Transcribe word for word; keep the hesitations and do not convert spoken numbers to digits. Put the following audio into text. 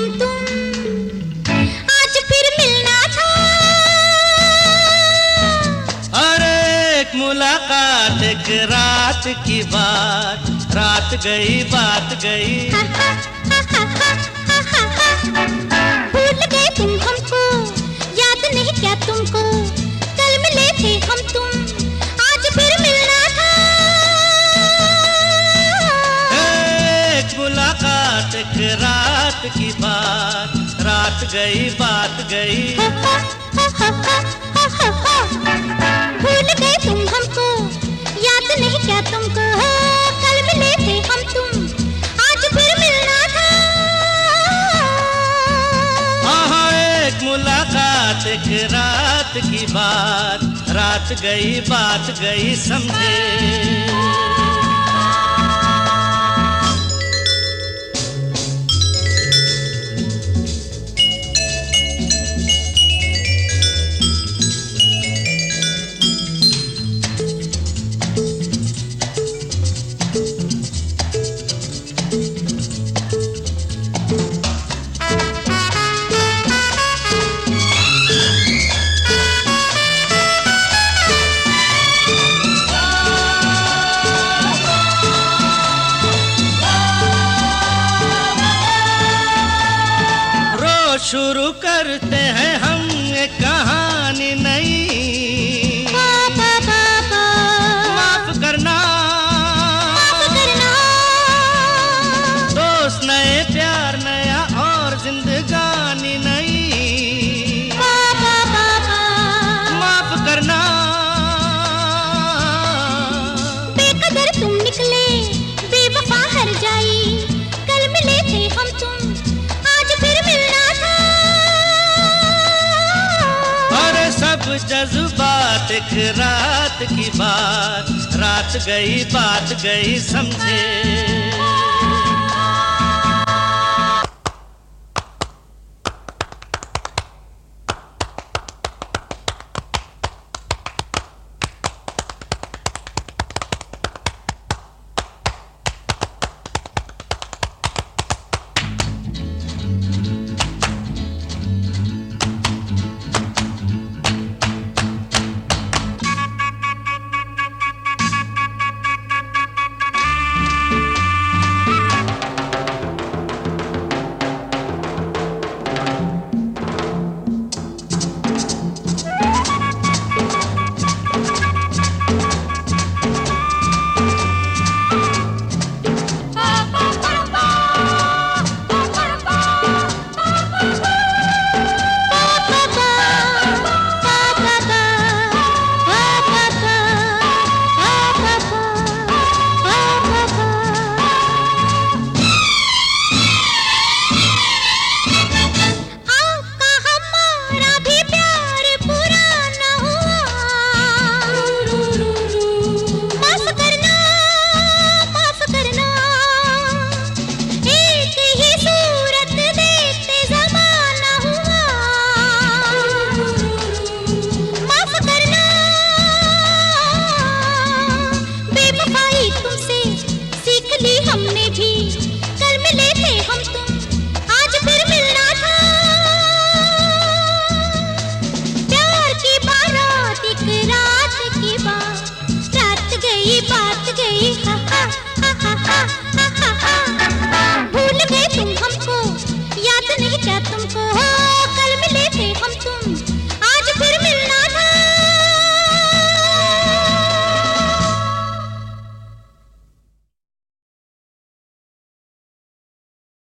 हम तुम, आज फिर मिलना था। अरे एक मुलाकात, एक रात की बात, रात गई बात गई। भूल गए तुम हमको, याद नहीं क्या तुमको, कल मिले थे हम तुम, आज फिर मिलना था। एक मुलाकात, एक रात की बात, रात गई बात गई। भूल गए तुम हमको, याद नहीं क्या तुमको, कल मिले थे हम तुम, आज फिर मिलना था। आहा एक मुलाकात, एक रात की बात, रात गई बात गई समझे। शुरू करते हैं हम एक कहानी नई। पापा पापा माफ करना, माफ करना। दोस्त नए, प्यार नया और जिंदगानी नई। पापा पापा माफ करना। बेकदर तुम निकले, बेवफा हर जाई, कल मिले थे हम तुम, आज फिर मिलना था। सब जज्बात, एक रात की बात, रात गई बात गई समझे।